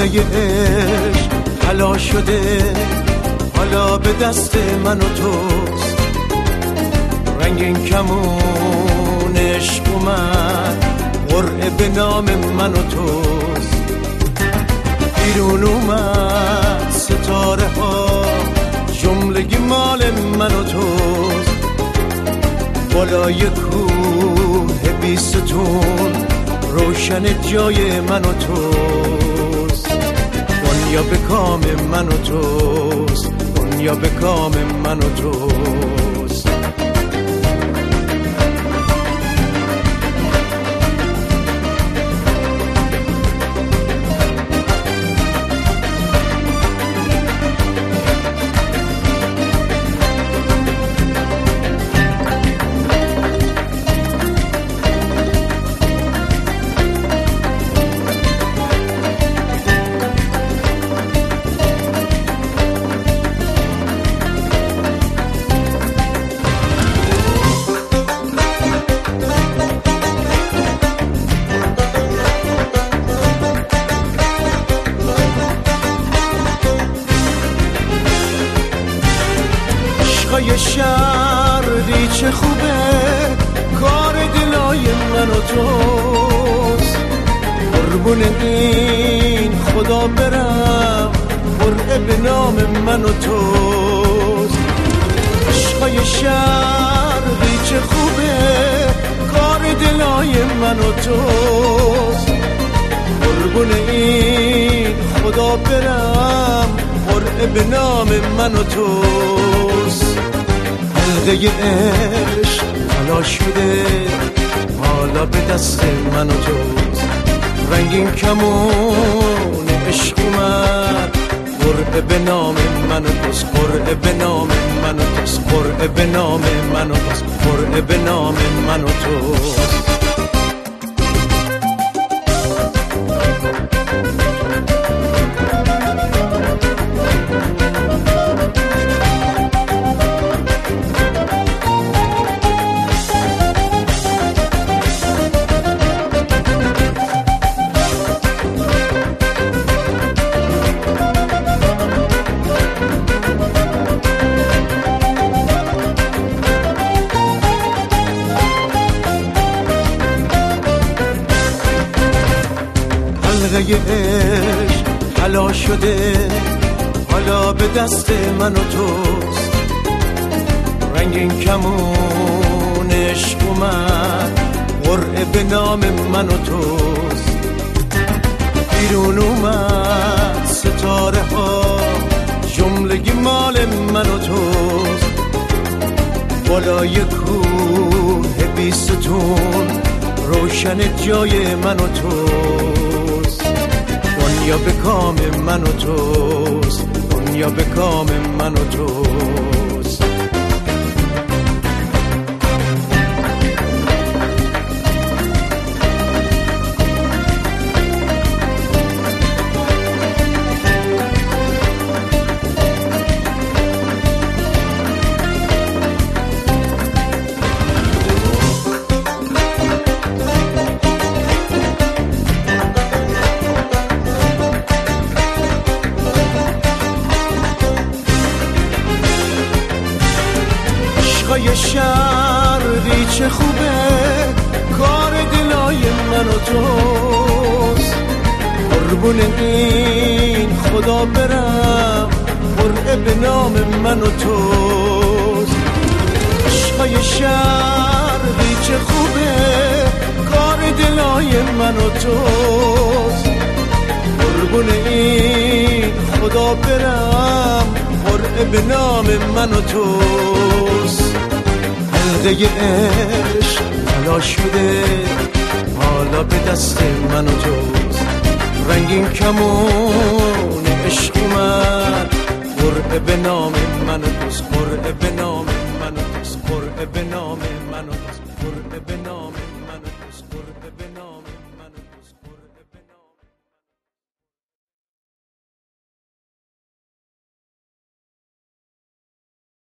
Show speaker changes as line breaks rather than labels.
حلقه عشق حلا شده، حالا به دست من و توست. رنگین کمون عشق اومد، قرعه به نام من و توست. بیرون اومد ستاره ها، جملگی مال من و توست. بالای کوه بی ستون، روشن جای من و توست. دنیا به کام من و توست، دنیا به کام من و توست. عشقای شردی چه خوبه، کار دلای من و توست. قربون این خدا برم، قرعه به نام من و توست. عشقای شردی چه خوبه، کار دلای من و توست. قربون این خدا برم، قرعه به نام من و توست. حلقه عشق حلا شده، حالا به دست من و توست. رنگین کمون عشق اومد، قرعه به نام من و توست. قرعه به نام من و توست، قرعه به نام من و توست، قرعه به نام من و توست. حلقه عشق حلا شده، حالا به دست من و توست. رنگین کمون عشق اومد، قرعه به نام من و توست. بیرون اومد ستاره ها، جملگی مال من و توست. بالای کوه بی ستون، روشن جای من و توست. دنیا به کام من و توست، دنیا به کام من و توست. عشقای شردی چه خوبه، کار دلای من و توست. قربون این خدا برم، قرعه به نام من و توست. عشقای شردی چه خوبه، کار دلای من و توست. قربون این خدا برم، قرعه به نام من و توست. حلقه عشق حلا شده، حالا به دست من و توست. رنگین کمون عشق اومد، قرعه به نام من و توست. قرعه به نام من و توست، قرعه به نام من و توست، قرعه به